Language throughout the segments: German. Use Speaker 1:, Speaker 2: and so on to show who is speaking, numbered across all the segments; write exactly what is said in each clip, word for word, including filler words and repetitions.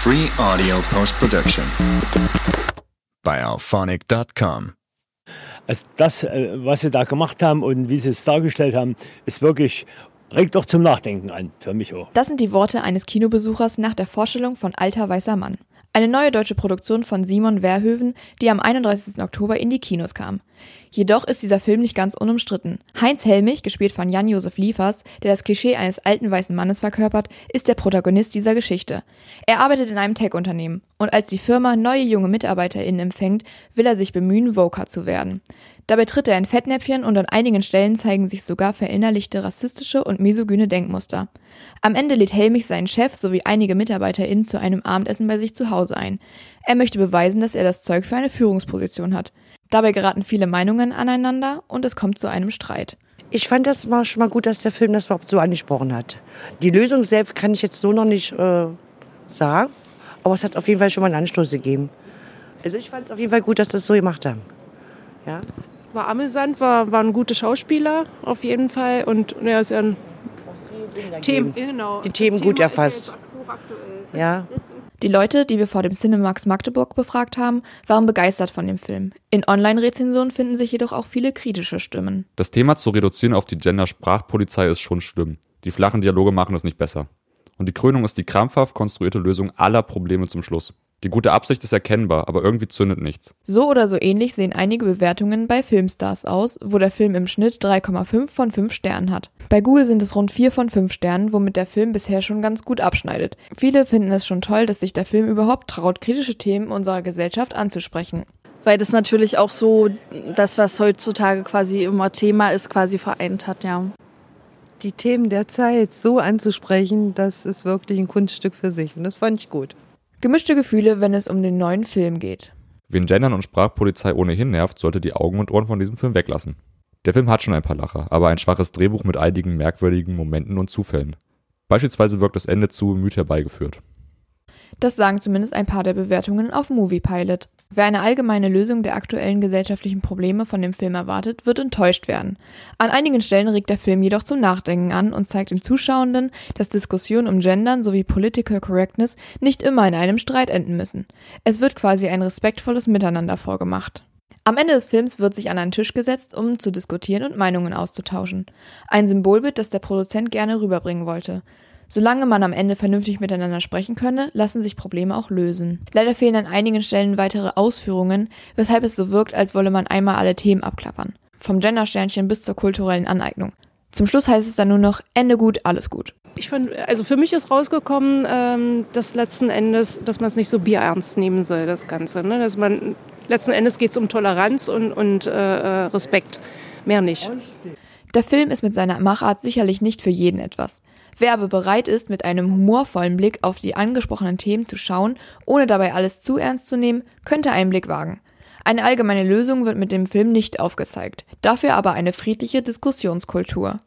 Speaker 1: Free Audio Post-Production bei auphonic Punkt com.
Speaker 2: Also das, was wir da gemacht haben und wie sie es dargestellt haben, ist wirklich, regt doch zum Nachdenken an, für mich auch.
Speaker 3: Das sind die Worte eines Kinobesuchers nach der Vorstellung von Alter weißer Mann. Eine neue deutsche Produktion von Simon Verhoeven, die am einunddreißigsten Oktober in die Kinos kam. Jedoch ist dieser Film nicht ganz unumstritten. Heinz Helmich, gespielt von Jan-Josef Liefers, der das Klischee eines alten weißen Mannes verkörpert, ist der Protagonist dieser Geschichte. Er arbeitet in einem Tech-Unternehmen und als die Firma neue junge MitarbeiterInnen empfängt, will er sich bemühen, Voker zu werden. Dabei tritt er in Fettnäpfchen und an einigen Stellen zeigen sich sogar verinnerlichte rassistische und misogyne Denkmuster. Am Ende lädt Helmich seinen Chef sowie einige MitarbeiterInnen zu einem Abendessen bei sich zu Hause ein. Er möchte beweisen, dass er das Zeug für eine Führungsposition hat. Dabei geraten viele Meinungen aneinander und es kommt zu einem Streit.
Speaker 4: Ich fand das mal schon mal gut, dass der Film das überhaupt so angesprochen hat. Die Lösung selbst kann ich jetzt so noch nicht äh, sagen, aber es hat auf jeden Fall schon mal einen Anstoß gegeben. Also ich fand es auf jeden Fall gut, dass das so gemacht haben. Ja?
Speaker 5: War amüsant, war, waren gute Schauspieler auf jeden Fall und ja, ist ja ein Themen, genau.
Speaker 4: Die Themen gut
Speaker 5: Thema
Speaker 4: erfasst.
Speaker 5: Hochaktuell.
Speaker 4: Ja.
Speaker 3: Die Leute, die wir vor dem Cinemax Magdeburg befragt haben, waren begeistert von dem Film. In Online-Rezensionen finden sich jedoch auch viele kritische Stimmen.
Speaker 6: Das Thema zu reduzieren auf die Gender-Sprachpolizei ist schon schlimm. Die flachen Dialoge machen es nicht besser. Und die Krönung ist die krampfhaft konstruierte Lösung aller Probleme zum Schluss. Die gute Absicht ist erkennbar, aber irgendwie zündet nichts.
Speaker 3: So oder so ähnlich sehen einige Bewertungen bei Filmstars aus, wo der Film im Schnitt drei Komma fünf von fünf Sternen hat. Bei Google sind es rund vier von fünf Sternen, womit der Film bisher schon ganz gut abschneidet. Viele finden es schon toll, dass sich der Film überhaupt traut, kritische Themen unserer Gesellschaft anzusprechen.
Speaker 7: Weil das natürlich auch so das, was heutzutage quasi immer Thema ist, quasi vereint hat, ja.
Speaker 8: Die Themen der Zeit so anzusprechen, das ist wirklich ein Kunststück für sich und das fand ich gut.
Speaker 3: Gemischte Gefühle, wenn es um den neuen Film geht.
Speaker 6: Wen Gendern und Sprachpolizei ohnehin nervt, sollte die Augen und Ohren von diesem Film weglassen. Der Film hat schon ein paar Lacher, aber ein schwaches Drehbuch mit einigen merkwürdigen Momenten und Zufällen. Beispielsweise wirkt das Ende zu bemüht herbeigeführt.
Speaker 3: Das sagen zumindest ein paar der Bewertungen auf Moviepilot. Wer eine allgemeine Lösung der aktuellen gesellschaftlichen Probleme von dem Film erwartet, wird enttäuscht werden. An einigen Stellen regt der Film jedoch zum Nachdenken an und zeigt den Zuschauenden, dass Diskussionen um Gendern sowie Political Correctness nicht immer in einem Streit enden müssen. Es wird quasi ein respektvolles Miteinander vorgemacht. Am Ende des Films wird sich an einen Tisch gesetzt, um zu diskutieren und Meinungen auszutauschen. Ein Symbolbild, das der Produzent gerne rüberbringen wollte. Solange man am Ende vernünftig miteinander sprechen könne, lassen sich Probleme auch lösen. Leider fehlen an einigen Stellen weitere Ausführungen, weshalb es so wirkt, als wolle man einmal alle Themen abklappern. Vom Gendersternchen bis zur kulturellen Aneignung. Zum Schluss heißt es dann nur noch, Ende gut, alles gut.
Speaker 5: Ich fand, also für mich ist rausgekommen, ähm, dass letzten Endes, dass man es nicht so bierernst nehmen soll, das Ganze. Ne? Dass man, letzten Endes geht es um Toleranz und, und äh, Respekt, mehr nicht.
Speaker 3: Der Film ist mit seiner Machart sicherlich nicht für jeden etwas. Wer aber bereit ist, mit einem humorvollen Blick auf die angesprochenen Themen zu schauen, ohne dabei alles zu ernst zu nehmen, könnte einen Blick wagen. Eine allgemeine Lösung wird mit dem Film nicht aufgezeigt, dafür aber eine friedliche Diskussionskultur.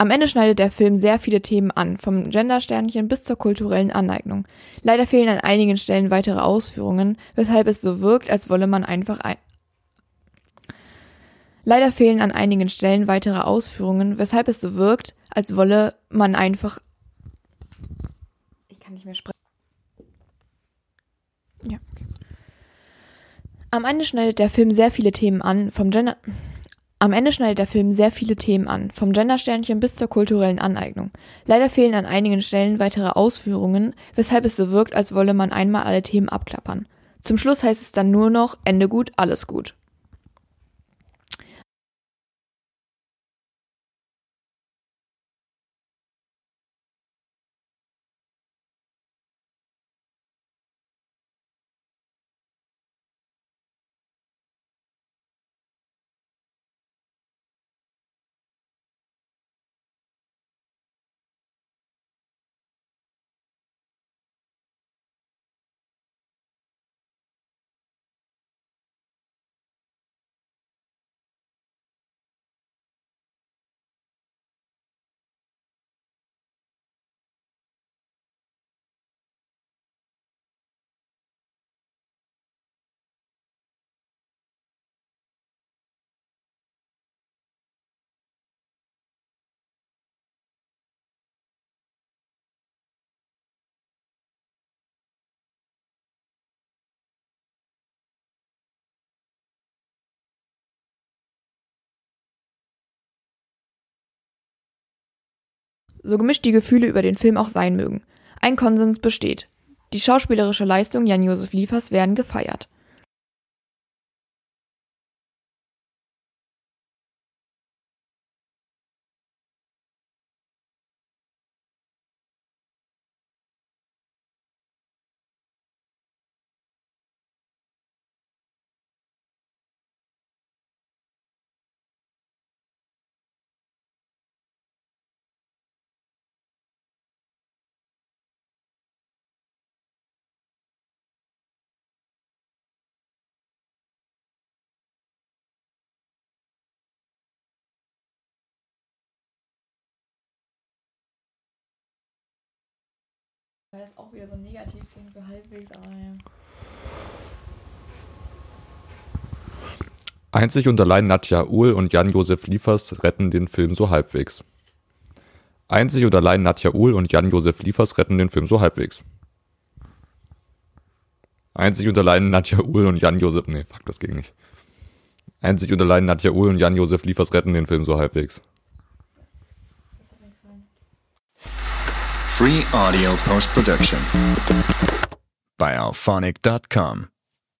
Speaker 3: Am Ende schneidet der Film sehr viele Themen an, vom Gendersternchen bis zur kulturellen Aneignung. Leider fehlen an einigen Stellen weitere Ausführungen, weshalb es so wirkt, als wolle man einfach ein Leider fehlen an einigen Stellen weitere Ausführungen, weshalb es so wirkt, als wolle man einfach Ich kann nicht mehr sprechen. Ja, okay. Am Ende schneidet der Film sehr viele Themen an, vom Gender Am Ende schneidet der Film sehr viele Themen an, vom Gendersternchen bis zur kulturellen Aneignung. Leider fehlen an einigen Stellen weitere Ausführungen, weshalb es so wirkt, als wolle man einmal alle Themen abklappern. Zum Schluss heißt es dann nur noch, Ende gut, alles gut. So gemischt die Gefühle über den Film auch sein mögen. Ein Konsens besteht. Die schauspielerische Leistung Jan-Josef Liefers werden gefeiert. Weil das auch wieder so negativ klingt, so halbwegs, aber ja.
Speaker 6: Einzig und allein Nadja Uhl und Jan-Josef Liefers retten den Film so halbwegs. Einzig und allein Nadja Uhl und Jan-Josef Liefers retten den Film so halbwegs. Einzig und allein Nadja Uhl und Jan-Josef... Nee, fuck, das ging nicht. Einzig und allein Nadja Uhl und Jan-Josef Liefers retten den Film so halbwegs.
Speaker 1: Free Audio Post Production by Alphonic dot com.